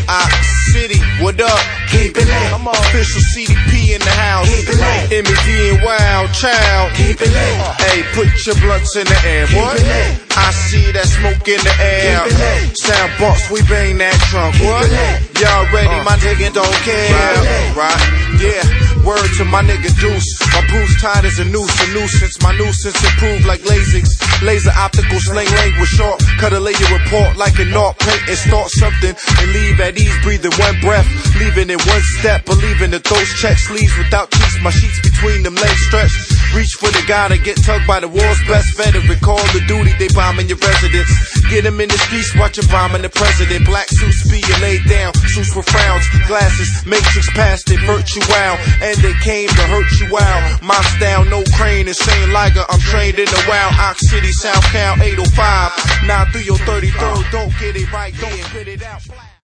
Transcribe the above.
City, what up? Keep it lit. I'm on official CDP in the house. Keep it lit. MED and Wild Child. Keep it lit. Hey, put your blunts in the air, Keep boy. it lit. I see that smoke in the air. Keep it lit. Sound box, we bang that trunk. Keep What? it lit. Y'all ready? My nigga don't care. Keep it lit. Right? Yeah. Word to my nigga Deuce. My boots tied as a nuisance. My nuisance improved like Lasix. Laser optical slang language short. Cut a layer report like an art paint and start something and leave at ease. Breathing one breath, leaving in one step. Believing that those checks leaves without cheeks. My sheets between them legs stretched. Reach for the guy to get tugged by the war's best veteran. Call the duty, they bombing your residence. Get him in the streets, watch him bombing the president. Black suits be laid down, suits with frowns, glasses, matrix past it, virtue wow. And they came to hurt you out. My style, no crane, insane Liger. I'm trained in the wild. Ox City, South Cal, 805. 9 through your 33rd, don't get it right, don't spit it out.